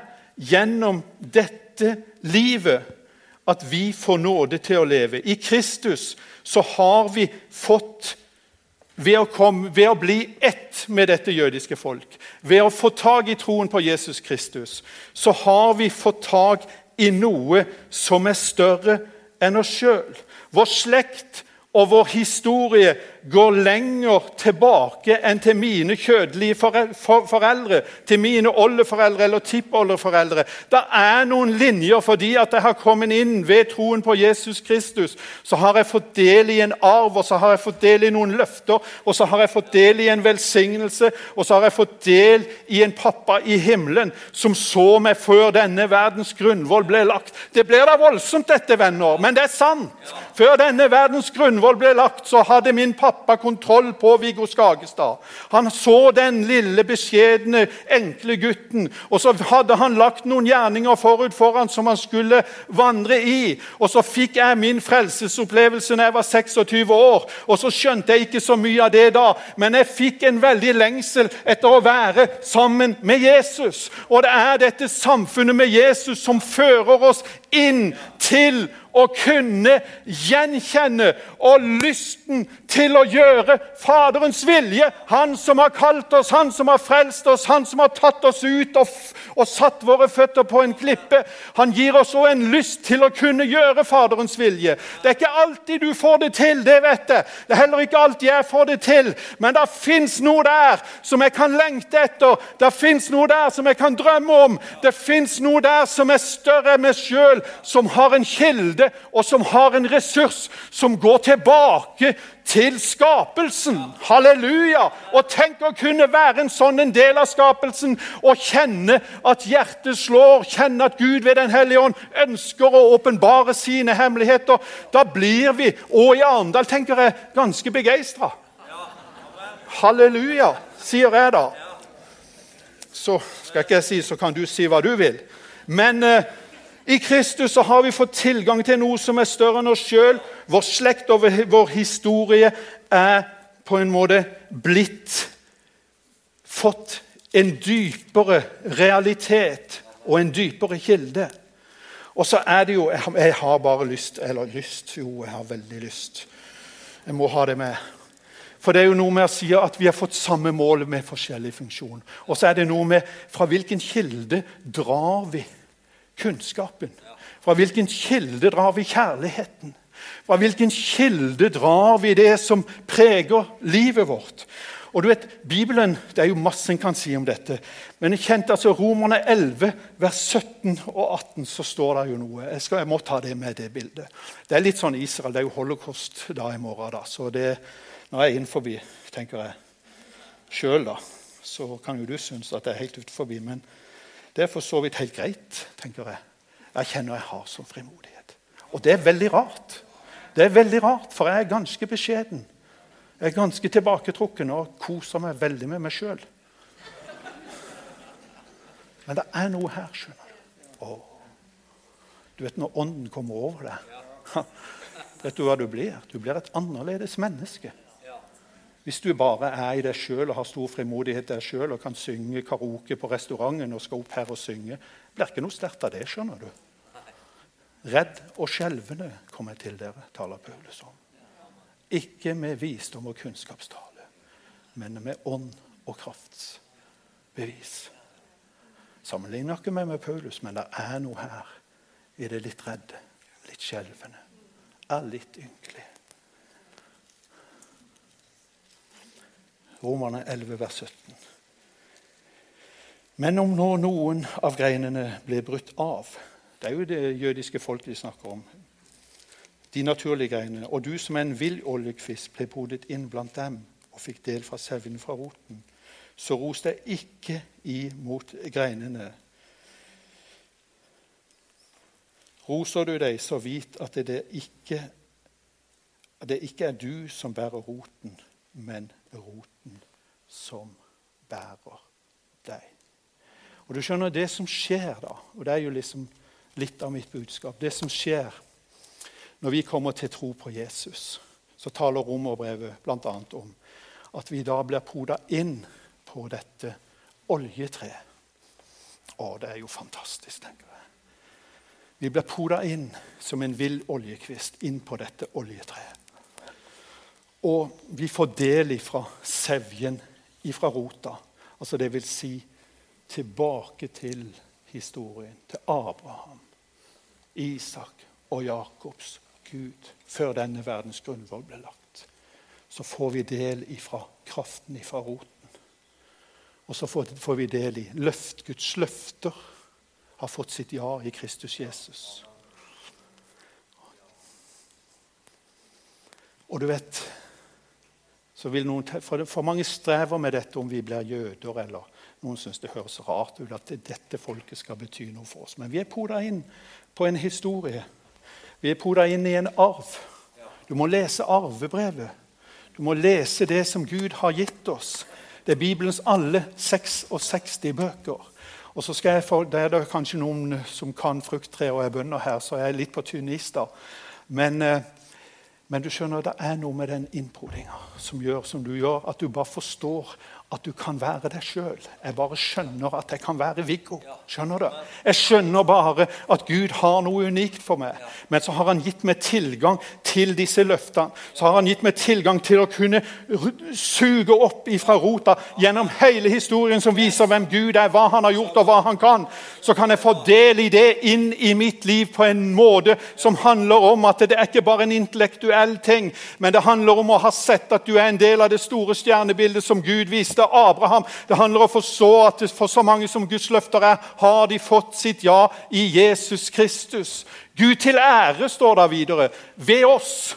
gjennom dette livet at vi får nåde til å leve. I Kristus så har vi fått, ved å bli ett med dette jødiske folk, ved å få tag i troen på Jesus Kristus, så har vi fått tag i noe som større enn oss selv. Vår slekt og vår historie går lenger tilbake enn til mine kjødelige foreldre, til mine oldeforeldre eller tippoldeforeldre. Det noen linjer fordi at jeg har kommet inn ved troen på Jesus Kristus. Så har jeg fått del i en arv, og så har jeg fått del i noen løfter, og så har jeg fått del i en velsignelse, og så har jeg fått del i en pappa i himmelen som så meg før denne verdens grunnvoll ble lagt. Det blir da voldsomt dette, venner, men det sant. Før denne verdens grunnvoll ble lagt, så hadde min pappa kontroll på Viggo Skagestad. Han så den lille, beskjedne, enkle gutten, og så hadde han lagt noen gjerninger forut foran som han skulle vandre i. Og så fikk jeg min frelsesopplevelse når jeg var 26 år, og så skjønte jeg ikke så mye av det da, men jeg fikk en veldig lengsel etter å være sammen med Jesus. Og det dette samfunnet med Jesus som fører oss inn til å kunne gjenkjenne og lysten til å gjøre Faderens vilje. Han som har kalt oss, han som har frelst oss, han som har tatt oss ut og satt våre føtter på en klippe. Han gir oss også en lyst til å kunne gjøre Faderens vilje. Det ikke alltid du får det til, det vet jeg. Det heller ikke alltid jeg får det til. Men det finnes noe der som jeg kan lengte etter. Det finnes noe der som jeg kan drømme om. Det finnes noe der som større enn meg selv, som har en kilde og som har en ressurs som går tilbake til skapelsen. Halleluja! Og tenk å kunne være en del av skapelsen og kjenne at hjertet slår, kjenne at Gud ved den hellige ånd ønsker å åpenbare sine hemmeligheter. Da blir vi, og i Arendal tenker jeg, ganske begeistret. Halleluja, sier jeg da. Så skal ikke jeg si, så kan du si hva du vil. Men i Kristus så har vi fått tilgang til noe som større enn oss selv. Vår slekt og vår historie på en måte fått en dypere realitet og en dypere kilde. Og så det jo, jeg har bare lyst, jeg har veldig lyst. Jeg må ha det med. For det jo noe med å si at vi har fått samme mål med forskjellig funksjon. Og så det noe med fra hvilken kilde drar vi kunnskapen. Fra hvilken kilde drar vi kjærligheten? Fra hvilken kilde drar vi det som preger livet vårt? Og du vet, Bibelen, det jo masse en kan si om dette, men jeg kjente altså Romerne 11, vers 17 og 18, så står det jo noe. Jeg må ta det med det bildet. Det litt sånn Israel, det jo holocaust da i morgen da, så det, når jeg innenfor, tenker jeg, selv da, så kan jo du synes at det helt utenfor, men det for så vidt helt greit, tenker jeg. Jeg kjenner jeg har sånn frimodighet. Og det veldig rart. Det veldig rart, for jeg ganske beskjeden. Jeg ganske tilbaketrukken og koser meg veldig med meg selv. Men det noe her, skjønner du. Du vet når ånden kommer over deg. Vet du hva du blir? Du blir et annerledes menneske. Hvis du bare i deg selv og har stor frimodighet deg selv og kan synge karaoke på restauranten og skal opp her og synge, blir ikke noe sterkt av det, skjønner du. Redd og skjelvende kommer til dere, taler Paulus om. Ikke med visdom og kunnskapstale, men med ånd og krafts bevis. Sammenligner ikke meg med Paulus, men det noe her i det litt redde, litt skjelvende, litt ynkelig. Romerne 11, vers 17. Men om nå noen av greinene blir brutt av, det jo det jødiske folk vi snakker om, de naturlige greinene, og du som en vill oljekvist ble podet inn blant dem og fikk del fra sevnen fra roten, så ros deg ikke imot greinene. Roser du deg, så vit at det ikke du som bærer roten, men roten som bærer deg. Og du skjønner det som skjer da, og det jo liksom litt av mitt budskap, det som skjer når vi kommer til tro på Jesus, så taler Romerbrevet blant annet om at vi da blir podet inn på dette oljetreet. Det er jo fantastisk, tenker jeg. Vi blir podet inn som en vill oljekvist inn på dette oljetreet. Og vi får del ifra sevjen, ifra rota. Altså det vil si tilbake til historien, til Abraham, Isak og Jakobs Gud, før denne verdens grunnvoll ble lagt. Så får vi del ifra kraften ifra roten. Og så får vi del i Guds løfter har fått sitt ja i Kristus Jesus. Og du vet, så vil noen, for mange strever med dette om vi blir jøder, eller noen synes det høres rart ut at dette folket skal bety noe for oss. Men vi er podet inn på en historie. Vi er podet inn i en arv. Du må lese arvebrevet. Du må lese det som Gud har gitt oss. Det er Bibelens alle 66 bøker. Og så skal jeg få, det er kanskje noen som kan frukttre og er bønder her, så jeg er litt på tynn is da. Men du skjønner, det er noe med den innpodingen som gjør som du gjør, at du bare forstår at du kan være deg selv. Jeg bare skjønner at jeg kan være Viggo. Skjønner du? Jeg skjønner bare at Gud har noe unikt for meg. Men så har han gitt meg tilgang til disse løftene. Så har han gitt meg tilgang til å kunne suge opp ifra rota gjennom hele historien som viser hvem Gud er, hva han har gjort og hva han kan. Så kan jeg få del i det inn i mitt liv på en måte som handler om at det er ikke bare en intellektuell ting, men det handler om å ha sett at du er en del av det store stjernebildet som Gud viste Abraham. Det handler om å forstå at for så mange som Guds løfter er, har de fått sitt ja i Jesus Kristus. Gud til ære, står der videre, ved oss.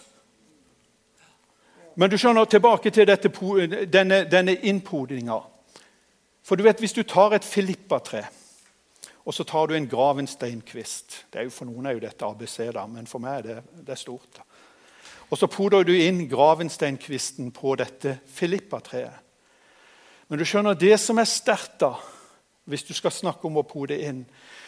Men du skjønner, tilbake til denne innpodingen. For du vet, hvis du tar et Filippa-tre, og så tar du en gravensteinkvist, det er jo for noen er jo dette ABC da, men for meg det er stort. Og så poder du inn gravensteinkvisten på dette Filippa-treet. Men du skjønner, det som er sterkt da, hvis du skal snakke om å pode inn,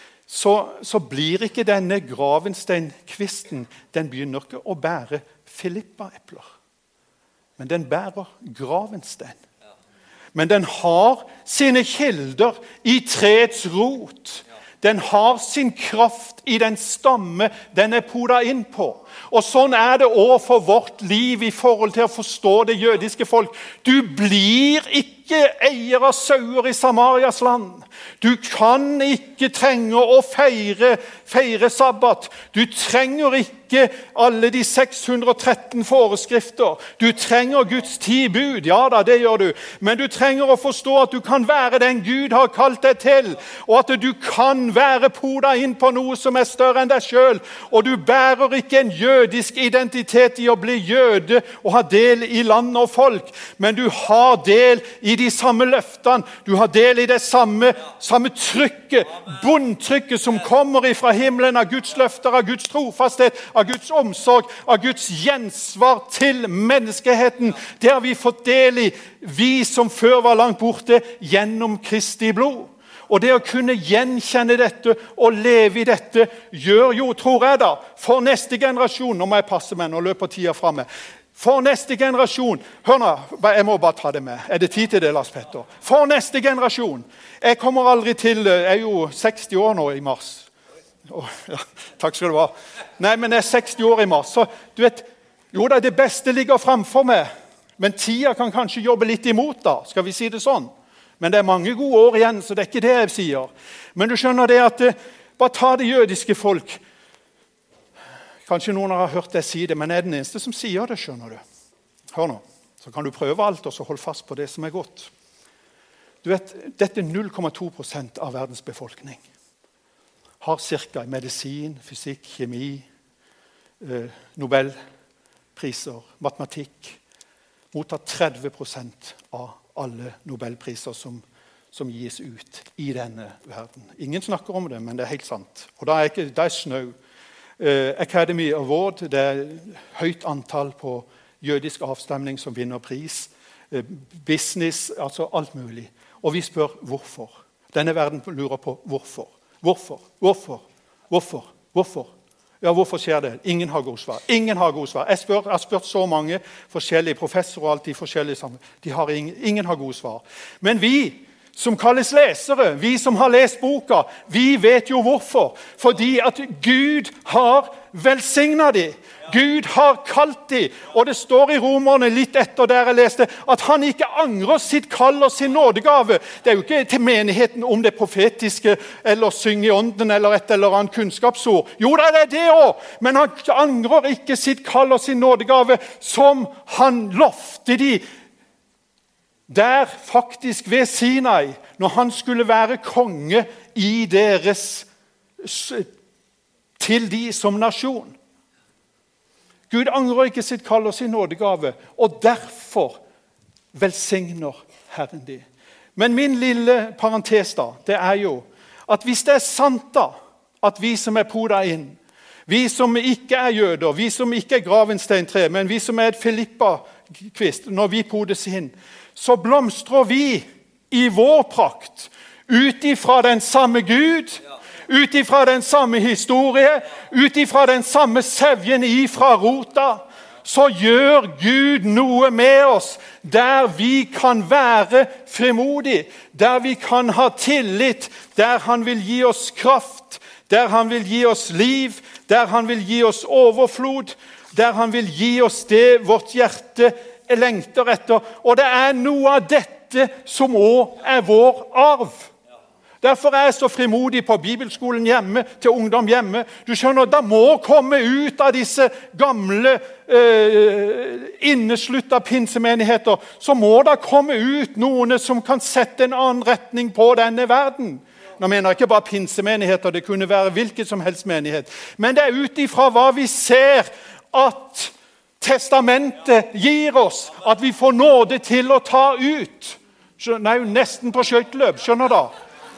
så blir ikke denne gravensteinkvisten, den begynner ikke å bære Filippa-epler. Men den bærer gravenstein. Men den har sine kilder i treets rot. Den har sin kraft i den stamme den er podet inn på. Og sånn er det også for vårt liv i forhold til å forstå det jødiske folk. Du blir ikke eier av sauer i Samarias land. Du kan ikke trenge å feire sabbat. Du trenger ikke alle de 613 foreskrifter. Du trenger Guds 10 bud, ja da, det gjør du. Men du trenger å forstå at du kan være den Gud har kalt deg til, og at du kan være podet inn på noe som er større enn deg selv. Og du bærer ikke en jødisk identitet i å bli jøde og ha del i land og folk, men du har del i de samme løftene. Du har del i det samme trykket, bondtrykket som kommer fra himmelen, av Guds løfter, av Guds trofasthet, av Guds omsorg, av Guds gjensvar til menneskeheten. Det har vi fått del i, vi som før var langt borte, gjennom Kristi blod. Og det å kunne gjenkjenne dette og leve i dette gjør jo, tror jeg da, for neste generasjon, nå må jeg passe meg, nå løper tida fremme, for neste generasjon, hør nå, jeg må bare ta det med, er det tid til det, Lars Petter? For neste generasjon, jeg kommer aldri til, jeg er jo 60 år nå i mars. Ja, takk skal du ha. Nei, men jeg er 60 år i mars, så du vet, jo da, det beste ligger fremfor meg, men tida kan kanskje jobbe litt imot da, skal vi si det sånn? Men det er mange gode år igjen, så det er ikke det jeg sier. Men du skjønner det at, bare ta det jødiske folk. Kanskje noen har hørt deg si det, men jeg er den eneste som sier det, skjønner du. Hør nå, så kan du prøve alt, og så hold fast på det som er godt. Du vet, dette 0,2% av verdens befolkning har cirka i medisin, fysikk, kjemi, Nobelpriser, matematikk, mottar 30% av alle Nobelpriser som gis ut i denne verden. Ingen snakker om det, men det er helt sant. Og det er snø. Academy Award, det er høyt antall på jødisk avstemning som vinner pris. Business, altså alt mulig. Og vi spør hvorfor. Denne verden lurer på hvorfor. Hvorfor? Ja, hvorfor skjer det? Ingen har god svar. Ingen har god svar. Jeg har spurt så mange forskjellige professorer og alt de forskjellige sammen. Ingen har god svar. Men vi som kalles lesere, vi som har lest boka, vi vet jo hvorfor. Fordi at Gud har velsignet dem. Gud har kalt dem. Og det står i Romerne litt etter der jeg leste, at han ikke angrer sitt kall og sin nådegave. Det er jo ikke til menigheten om det profetiske, eller synge i ånden, eller et eller annet kunnskapsord. Jo, det er det også. Men han angrer ikke sitt kall og sin nådegave, som han lovte dem. Der faktisk ved Sinai, når han skulle være konge i deres, til de som nasjon. Gud angrer ikke sitt kall og sin nådegave, og derfor velsigner Herren de. Men min lille parentes da, det er jo at hvis det er sant da, at vi som er poda inn, vi som ikke er jøder, vi som ikke er gravensteintre, men vi som er et Filippa-kvist, når vi podes inn, så blomstrer vi i vår prakt, ut ifra den samme Gud, ut ifra den samme historie, ut ifra den samme sevjen ifra rota, så gjør Gud noe med oss, der vi kan være frimodige, der vi kan ha tillit, der han vil gi oss kraft, der han vil gi oss liv, der han vil gi oss overflod, der han vil gi oss det vårt hjerte lengter etter. Og det er noe av dette som også er vår arv. Derfor er jeg så frimodig på bibelskolen hjemme, til ungdom hjemme. Du skjønner, det må komme ut av disse gamle, inneslutta pinsemenigheter, så må det komme ut noen som kan sette en annen retning på denne verden. Nå mener jeg ikke bare pinsemenigheter, det kunne være hvilket som helst menighet. Men det er ut ifra hva vi ser at testamentet gir oss, at vi får nåde til å ta ut. Nei, nesten på skøyteløp, skjønner du?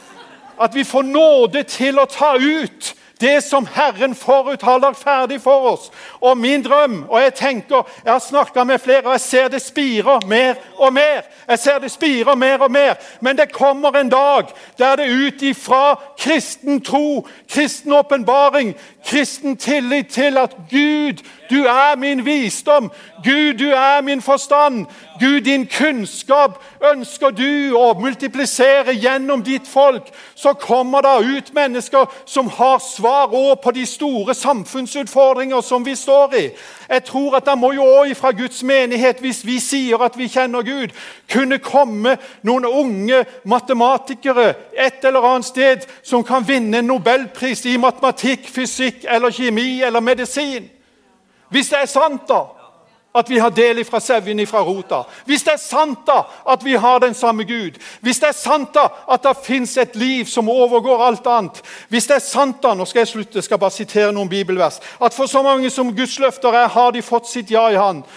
At vi får nåde til å ta ut det som Herren forut har lagt ferdig for oss. Og min drøm, og jeg tenker, jeg har snakket med flere, og jeg ser det spirer mer og mer. Jeg ser det spirer mer og mer. Men det kommer en dag der det ut ifra kristen tro, kristen åpenbaring, kristen tillit til at Gud, du er min visdom. Gud, du er min forstand. Gud, din kunnskap ønsker du å multiplisere gjennom ditt folk. Så kommer det ut mennesker som har svar også på de store samfunnsutfordringer som vi står i. Jeg tror at det må jo også fra Guds menighet, hvis vi sier at vi kjenner Gud, kunne komme noen unge matematikere et eller annet sted som kan vinne en Nobelpris i matematikk, fysikk eller kjemi eller medisin. Hvis det er sant da, at vi har del ifra sevjen ifra rota. Hvis det er sant da, at vi har den samme Gud. Hvis det er sant da, at det finnes et liv som overgår alt annet. Hvis det er sant da, nå skal jeg slutte, jeg skal bare sitere noen bibelvers, at for så mange som Guds løfter er, har de fått sitt ja i han.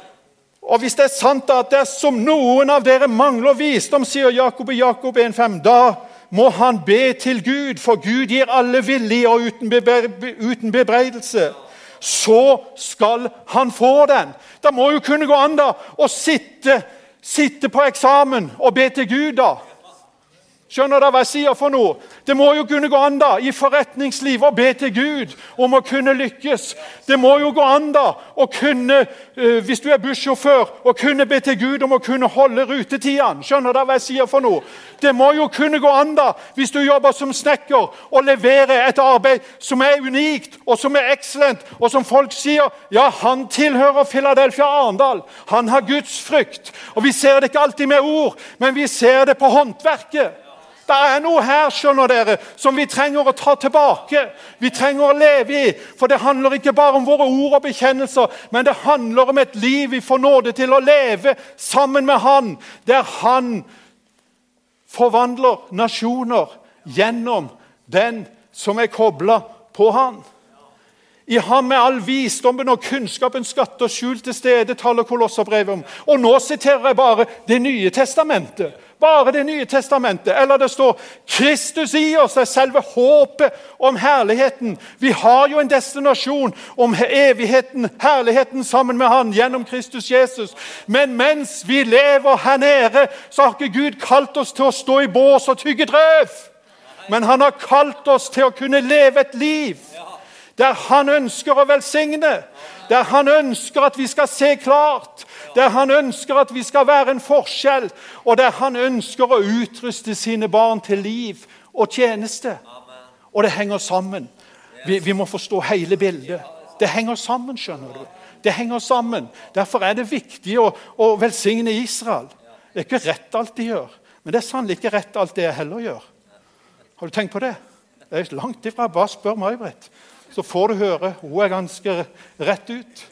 Og hvis det er sant da, at dersom noen av dere mangler visdom, sier Jakob i Jakob 1,5, da må han be til Gud, for Gud gir alle villig og uten bebreidelse. Så skal han få den. Det må jo kunne gå an da å sitte på eksamen og be til Gud da. Skjønner dere hva jeg sier for noe? Det må jo kunne gå an da i forretningsliv å be til Gud om å kunne lykkes. Det må jo gå an da å kunne, hvis du er bussjåfør, å kunne be til Gud om å kunne holde rutetiden. Skjønner dere hva jeg sier for noe? Det må jo kunne gå an da hvis du jobber som snekker og leverer et arbeid som er unikt og som er excellent, og som folk sier, ja, han tilhører Philadelphia Arendal. Han har Guds frykt. Og vi ser det ikke alltid med ord, men vi ser det på håndverket. Det er noe her, skjønner dere, som vi trenger å ta tilbake. Vi trenger å leve i, for det handler ikke bare om våre ord og bekjennelser, men det handler om et liv vi får nåde til å leve sammen med han, der han forvandler nasjoner gjennom den som er koblet på han. I ham med all visdommen og kunnskapen skatter skjult til stede, taler Kolosserbrevet om. Og nå siterer jeg bare Det nye testamentet. Bare Det nye testamentet. Eller det står, Kristus i oss er selve håpet om herligheten. Vi har jo en destinasjon om evigheten, herligheten sammen med han, gjennom Kristus Jesus. Men mens vi lever her nede, så har ikke Gud kalt oss til å stå i bås og tygge drøv. Men han har kalt oss til å kunne leve et liv Der han ønsker å velsigne. Der han ønsker at vi skal se klart. Der han ønsker at vi skal være en forskjell. Og der han ønsker å utruste sine barn til liv og tjeneste. Og det henger sammen. Vi må forstå hele bildet. Det henger sammen, skjønner du. Det henger sammen. Derfor er det viktig å velsigne Israel. Det er ikke rett alt de gjør. Men det er sannelig ikke rett alt det jeg heller gjør. Har du tenkt på det? Det er langt ifra. Bare spør May-Britt. Så får du høre. Hun er ganske rett ut.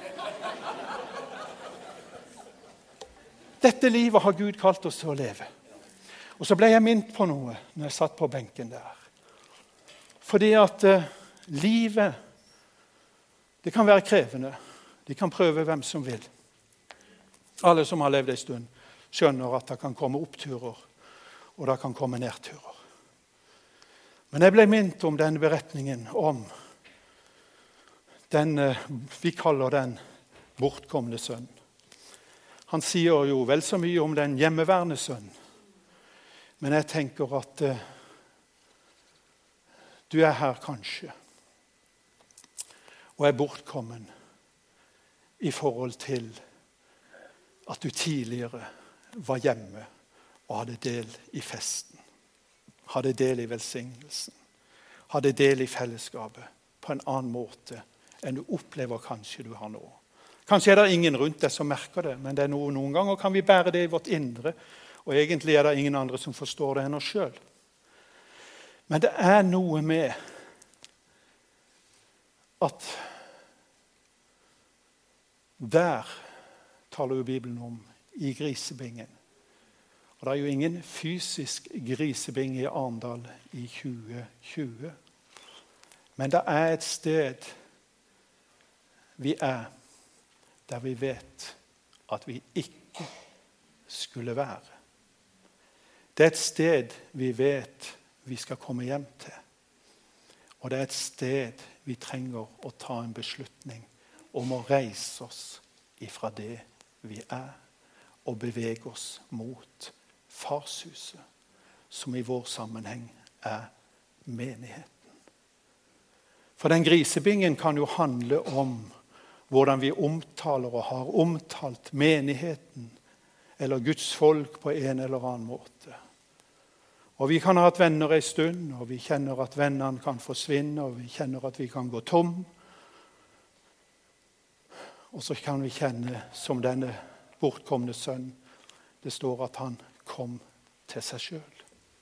Dette livet har Gud kalt oss til å leve. Og så ble jeg minnet på noe når jeg satt på benken der. Fordi at livet, det kan være krevende. De kan prøve hvem som vil. Alle som har levd en stund skjønner at det kan komme oppturer, og det kan komme nedturer. Men jeg ble minnet om denne beretningen om den, vi kaller den bortkomne sønn. Han sier jo vel så mye om den hjemmeværende sønn. Men jeg tenker at du er her kanskje, og er bortkommen i forhold til at du tidligere var hjemme og hadde del i festen. Hadde del i velsignelsen. Hadde del i fellesskapet på en annen måte enn du opplever kanskje du har nå. Kanskje er det ingen rundt deg som merker det, men det er noen ganger kan vi bære det i vårt indre, og egentlig er det ingen andre som forstår det enn oss selv. Men det er noe med at der taler jo Bibelen om i grisebingen. Og det er jo ingen fysisk grisebing i Arendal i 2020. Men det er et sted vi er der vi vet at vi ikke skulle være. Det er et sted vi vet vi skal komme hjem til. Og det er et sted vi trenger å ta en beslutning om å reise oss ifra det vi er, og bevege oss mot farshuset, som i vår sammenheng er menigheten. For den grisebingen kan jo handle om hvordan vi omtaler og har omtalt menigheten, eller Guds folk på en eller annen måte. Og vi kan ha hatt venner en stund, og vi kjenner at vennene kan forsvinne, og vi kjenner at vi kan gå tom. Og så kan vi kjenne som denne bortkomne sønn. Det står at han kom til seg selv.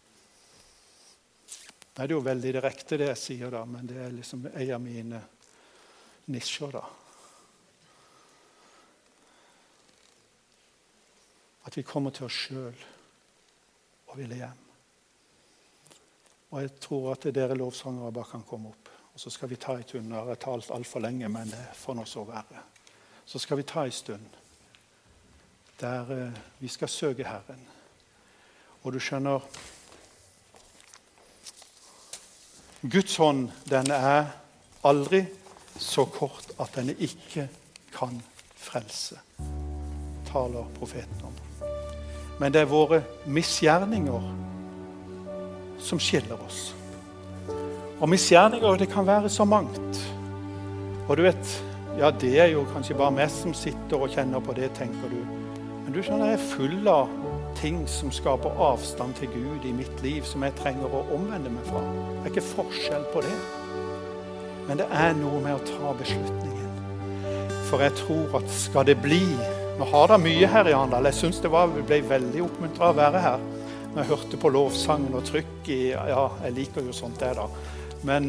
Det er jo veldig direkte det jeg sier da, men det er liksom en av mine nisjer da. At vi kommer til oss selv og ville hjem. Og jeg tror at dere lovsangere bare kan komme opp. Og så skal vi ta et stund. Jeg har talt alt for lenge, men det får nå så være. Så skal vi ta en stund der vi skal søke Herren. Og du skjønner, Guds hånd, den er aldri så kort at den ikke kan frelse, taler profeten om. Men det er våre misgjerninger som skiller oss. Og misgjerninger, det kan være så mangt. Og du vet, ja, det er jo kanskje bare meg som sitter og kjenner på det, tenker du. Men du skjønner, jeg er full av ting som skaper avstand til Gud i mitt liv, som jeg trenger å omvende meg fra. Det er ikke forskjell på det. Men det er noe med å ta beslutningen. For jeg tror at skal det bli, nå har det mye her i Arendal, jeg synes det ble veldig oppmuntret å være her, når jeg hørte på lovsangen og trykk i, ja, jeg liker jo sånt det da. Men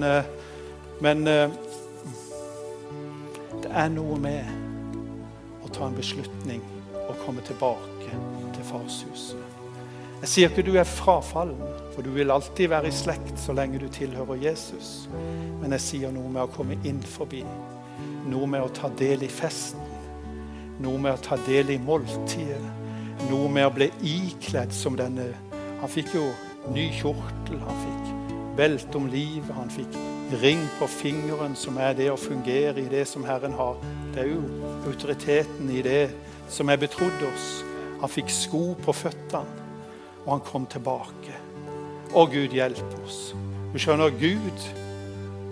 det er noe med å ta en beslutning og komme tilbake til farshuset. Jeg sier ikke du er frafallen, for du vil alltid være i slekt så lenge du tilhører Jesus. Men jeg sier noe med å komme inn forbi, noe med å ta del i festen, noe med å ta del i måltidet, noe med å bli ikledd som denne. Han fikk jo ny kjortel, han fikk belt om livet, han fikk ring på fingeren, som er det å fungere i det som Herren har. Det er jo autoriteten i det som er betrodd oss. Han fikk sko på føttene, og han kom tilbake. Og Gud hjelper oss. Du skjønner, Gud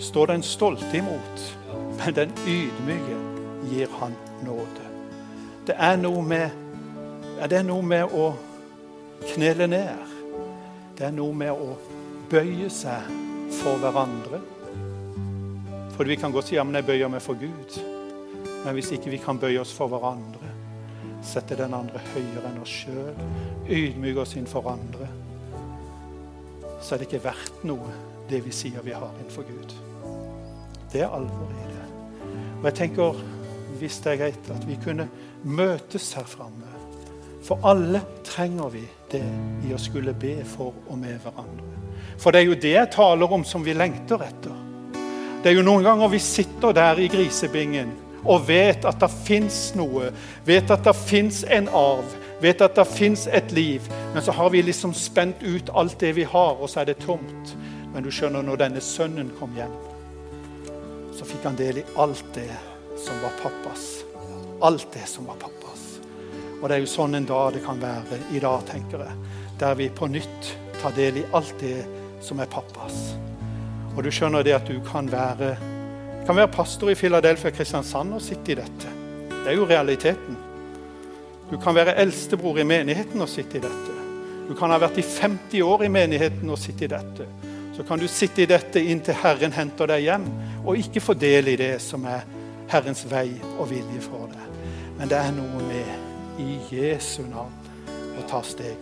står den stolte imot, men den ydmyke gir han nåde. Det er noe med å knele ned. Det er noe med å bøye seg for hverandre. For vi kan godt si, ja, men jeg bøyer meg for Gud. Men hvis ikke vi kan bøye oss for hverandre, sette den andre høyere enn oss selv, ydmyke oss innenfor andre, så er det ikke verdt noe det vi sier vi har innenfor Gud. Det er alvor i det. Og jeg tenker, hvis det er greit, at vi kunne møtes her fremme. For alle trenger vi det i å skulle be for og med hverandre. For det er jo det jeg taler om som vi lengter etter. Det er jo noen ganger vi sitter der i grisebingen og vet at det finnes noe, vet at det finnes en arv, vet at det finnes et liv, men så har vi liksom spent ut alt det vi har, og så er det tomt. Men du skjønner, når denne sønnen kom hjem, så fikk han del i alt det som var pappas. Alt det som var pappas. Og det er jo sånn en dag det kan være i dag, tenker jeg, der vi på nytt tar del i alt det som er pappas. Og du skjønner det at du kan være pastor i Philadelphia, Kristiansand og sitte i dette. Det er jo realiteten. Du kan være eldstebror i menigheten og sitte i dette. Du kan ha vært i 50 år i menigheten og sitte i dette. Så kan du sitte i dette inntil Herren henter deg hjem, og ikke få del i det som er Herrens vei og vilje for deg. Men det er noe med i Jesu navn å ta steg